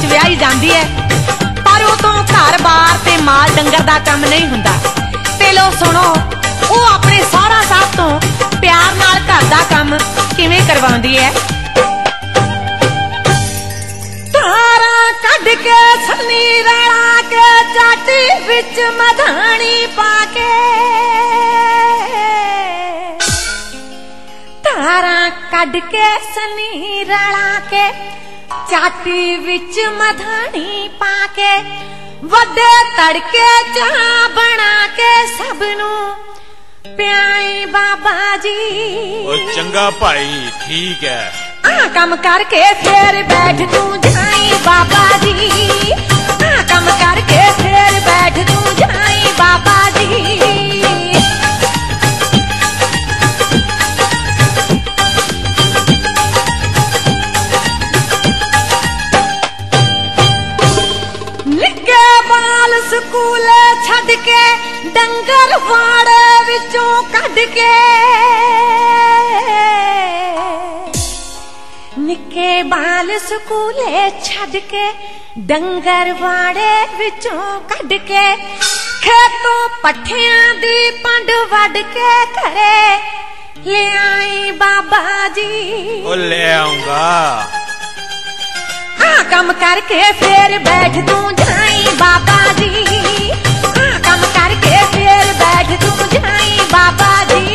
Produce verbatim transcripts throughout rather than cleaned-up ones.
ਵਿਆਹੀ ਜਾਂਦੀ ਹੈ ਪਰ ਉਹ ਤੋਂ ਘਰ-ਬਾਰ ਤੇ ਮਾਲ ਡੰਗਰ ਦਾ ਕੰਮ ਨਹੀਂ ਹੁੰਦਾ। ਤੇ ਲੋ ਸੁਣੋ ਉਹ ਆਪਣੇ ਸਹੁਰਾ ਸਾਹਿਬ ਤੋਂ ਪਿਆਰ ਨਾਲ ਘਰ ਦਾ ਕੰਮ ਕਿਵੇਂ ਕਰਵਾਉਂਦੀ ਹੈ। ਧਾਰਾਂ ਕੱਢ ਕੇ ਸੰਨੀ ਰਲਾ ਕੇ ਚਾਟੀ ਵਿੱਚ ਮਧਾਣੀ ਪਾ ਕੇ, ਧਾਰਾਂ ਕੱਢ ਕੇ ਸੰਨੀ ਰਲਾ ਕੇ ਚਾਟੀ ਵਿੱਚ ਮਧਾਣੀ ਪਾ ਕੇ, ਵੱਡੇ ਤੜਕੇ ਚਾਹ ਬਣਾ ਕੇ ਸਭ ਨੂੰ ਪਿਆਈ ਬਾਬਾ ਜੀ। ਉਹ ਚੰਗਾ ਭਾਈ ਠੀਕ ਹੈ। ਆ ਕੰਮ ਕਰਕੇ ਫੇਰ ਬੈਠ ਤੂੰ ਜਾਈ ਬਾਬਾ ਜੀ, ਆ ਕੰਮ ਕਰਕੇ ਫੇਰ ਬੈਠ ਤੂੰ ਜਾਈ ਬਾਬਾ ਜੀ। ਨਿੱਕੇ ਬਾਲ ਸਕੂਲੇ ਛੱਡ ਕੇ ਡੰਗਰ ਵਾੜੇ ਵਿੱਚੋਂ ਕੱਢ ਕੇ, ਨਿੱਕੇ ਬਾਲ ਸਕੂਲੇ ਛੱਡ ਕੇ ਡੰਗਰ ਵਾੜੇ ਵਿੱਚੋਂ ਕੱਢ ਕੇ, ਖੇਤੋਂ ਪੱਠਿਆਂ ਦੀ ਪੰਡ ਵੱਢ ਕੇ ਘਰੇ ਲਿਆਈ ਬਾਬਾ ਜੀ। ਉਹ ਲੈ ਆਉਂਗਾ। ਆ ਕੰਮ ਕਰਕੇ ਫੇਰ ਬੈਠ ਤੂੰ ਜਾਈ ਬਾਬਾ ਜੀ, ਆ ਕੰਮ ਕਰਕੇ ਫੇਰ ਬੈਠ ਤੂੰ ਜਾਈ ਬਾਬਾ ਜੀ।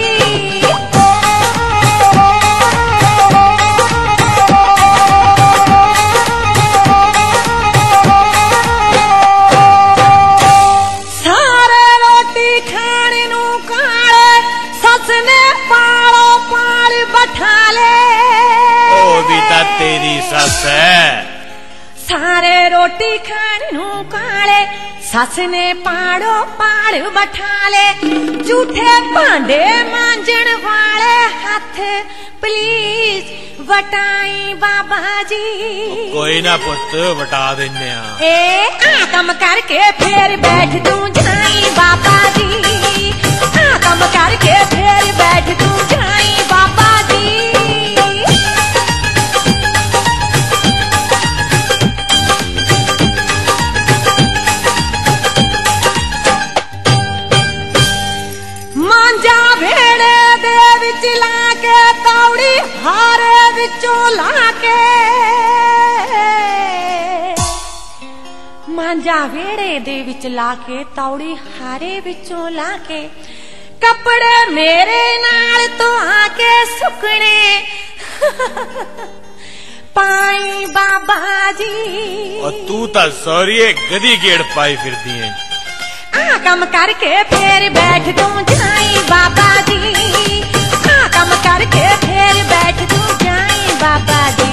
ਸਾਰੇ ਰੋਟੀ ਖਾਣ ਨੂੰ ਕਾਲੇ ਸੱਸ ਨੇ ਪਾਲੋ ਪਾਲ ਬਿਠਾ ਲੈ। ਉਹ ਵੀ ਤਾਂ ਤੇਰੀ ਸੱਸ ਹੈ। ਸਾਰੇ ਰੋਟੀ ਖਾਣ ਨੂੰ ਕਾਲੇ ਸੱਸ ਨੇ ਪਾੜੋ ਪਾੜ ਬਿਠਾ ਲੈ, ਝੂਠੇ ਭਾਂਡੇ ਮਾਂਜਣ ਵਾਲੇ ਹੱਥ ਪਲੀਜ਼ ਵਟਾਈ ਬਾਬਾ ਜੀ। ਕੋਈ ਨਾ ਪੁੱਤ ਵਟਾ ਦਿੰਨੇ ਆ। ਏ ਆ ਕੰਮ ਕਰਕੇ ਫੇਰ ਬੈਠ ਤੂੰ ਜਾਈ ਬਾਬਾ ਜੀ, ਆ ਕੰਮ ਕਰਕੇ ਫੇਰ ਬੈਠ ਤੂੰ ਜਾਈ ਬਾਬਾ ਜੀ। ਮਾਂਜਾ ਵੇੜੇ ਦੇ ਵਿੱਚ ਲਾ ਕੇ ਤੌੜੀ ਹਾਰੇ ਵਿੱਚੋਂ ਲਾ ਕੇ, ਮਾਂਜਾ ਵੇੜੇ ਦੇ ਵਿੱਚ ਲਾ ਕੇ ਤੌੜੀ ਹਾਰੇ ਵਿੱਚੋਂ ਲਾ ਕੇ, ਕੱਪੜੇ ਮੇਰੇ ਨਾਲ ਧੋਆ ਕੇ ਸੁੱਕਣੇ ਪਾਈ ਬਾਬਾ ਜੀ। ਉਹ ਤੂੰ ਤਾਂ ਸੌਰੀਏ ਗਦੀ ਗੇੜ ਪਾਈ ਫਿਰਦੀ ਐ। ਆ ਕੰਮ ਕਰਕੇ ਫੇਰ ਬੈਠ ਤੂੰ ਜਾਈ ਬਾਬਾ ਜੀ, ਆ ਕੰਮ ਕਰਕੇ ਫੇਰ ਬੈਠ ਤੂੰ ਜਾਈ ਬਾਬਾ ਜੀ।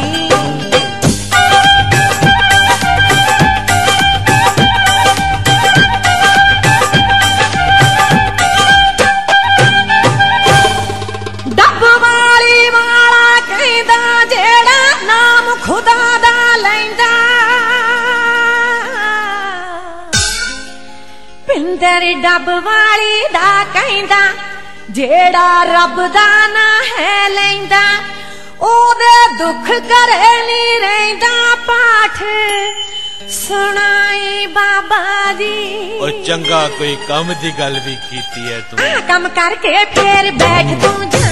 ਡੱਬ ਵਾਲੀ ਵਾਲਾ ਕਹਿੰਦਾ ਜਿਹੜਾ ਨਾਮ ਖੁਦਾ ਦਾ ਲੈਂਦਾ, ਪਿੰਦਰ ਡੱਬ ਵਾਲੀ ਦਾ ਕਹਿੰਦਾ ਜਿਹੜਾ ਰੱਬ ਦਾ ਨਾਂ ਹੈ ਲੈਂਦਾ, ਉਹਦੇ ਦੁੱਖ ਘਰੇ ਨਹੀਂ ਰਹਿੰਦਾ। ਪਾਠ ਸੁਣਾਈ ਬਾਬਾ ਜੀ। ਉਹ ਚੰਗਾ ਕੋਈ ਕੰਮ ਦੀ ਗੱਲ ਵੀ ਕੀਤੀ ਐ ਤੂੰ। ਆ ਕੰਮ ਕਰਕੇ ਫੇਰ ਬੈਠ ਤੂੰ